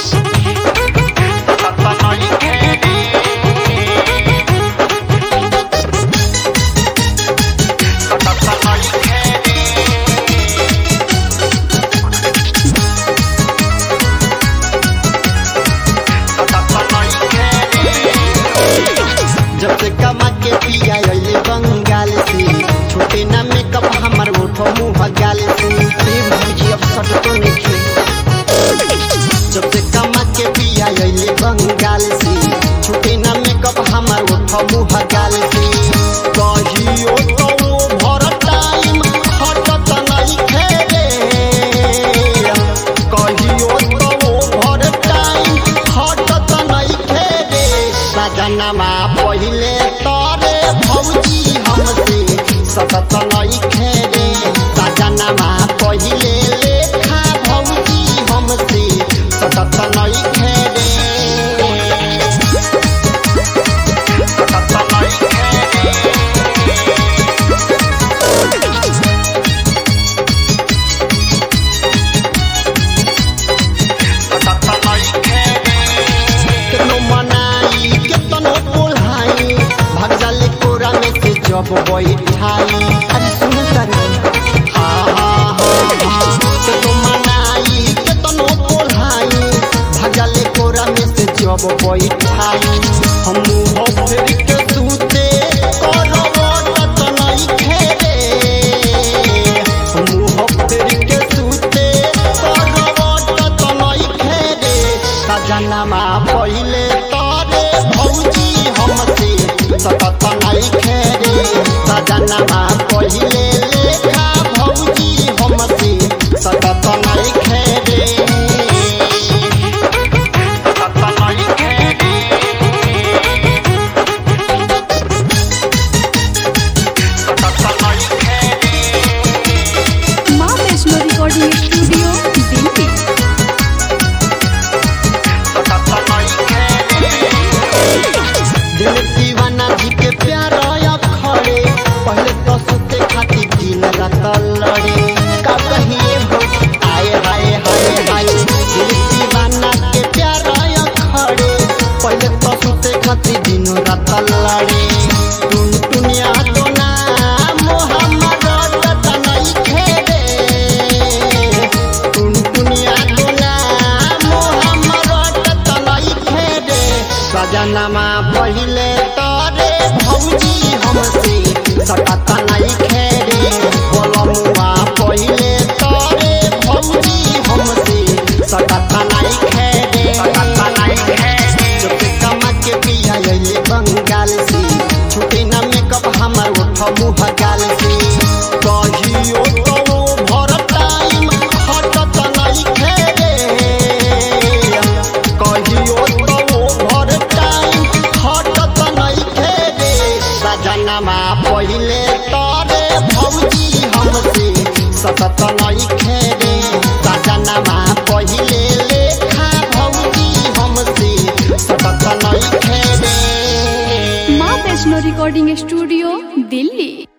जब से कमा के पिया अइले बंगाल से, छोटे ना मेकअप हमर ओठो मुँह गाल से। भौजी अब सटतो नइखे। जब से कमा के पिया अइले बंगाल से, छोटे ना मेकअप हमर ओठो मुँह गाल से। कहियो तो भर टाइम हटत नइखे रे, कहियो तो भर टाइम हटत नइखे रे। सजनमा पहिले तारे भौजी हमसे सतत नइखे रे। सजनमा पहिले लेखा भौजी हमसे सतत नइखे रे। सतत नइखे रे। सतत नइखे रे। केतनो मनाई केतनो बोलाई, भाग जाले कोरा में से जब बैठाई। अरे सुन तनी, हाँ हाँ हाँ हाँ। केतनो मनाई केतनो बोलाई, भाग जाले कोरा में से जब बैठाई। हम मुँह फेर के सूते करवट नइखे रे। हम मुँह फेर के सूते करवट नइखे रे। सजनमा पहिले तारे भौजी हमसे सतत नइखे रे। सजनमा पहिले लेखा भौजी हमसे सतत नइखे रे। सतत नइखे रे। सतत नइखे रे। माँ वैष्णो रिकॉर्डिंग स्टूडियो दिल्ली। दिल दीवाना जी के प्यार खड़े, पहले तो सुते खाती दिन रात लड़े। का कहिए हो आए हाय हाय हाय। दिल दीवाना के प्यार खड़े, पहले तो सुते खाती दिन रात लड़े। दुनिया तो नाम हमर रटत नइखे रे। दुनिया तो नाम हमर रटत नइखे रे। सजनमा पहिले तारे भौजी हमसे सटत नइखे रे। बोलमुआ पहिले तारे भौजी हमसे सटत नइखे रे। सटत नइखे रे। जब से कमा के पिया अइले बंगाल से, छुटे ना मेकअप हमर ओठ मुँह गाल से। कहियो तो भर टाइम हटत नइखे रे, कहियो तो भर टाइम हटत नइखे रे। सजनमा पहिले तारे भौजी हमसे सतत नइखे रे। सजनमा पहिले लेखा भौजी हमसे सतत नइखे रे। माँ वैष्णो रिकॉर्डिंग स्टूडियो दिल्ली।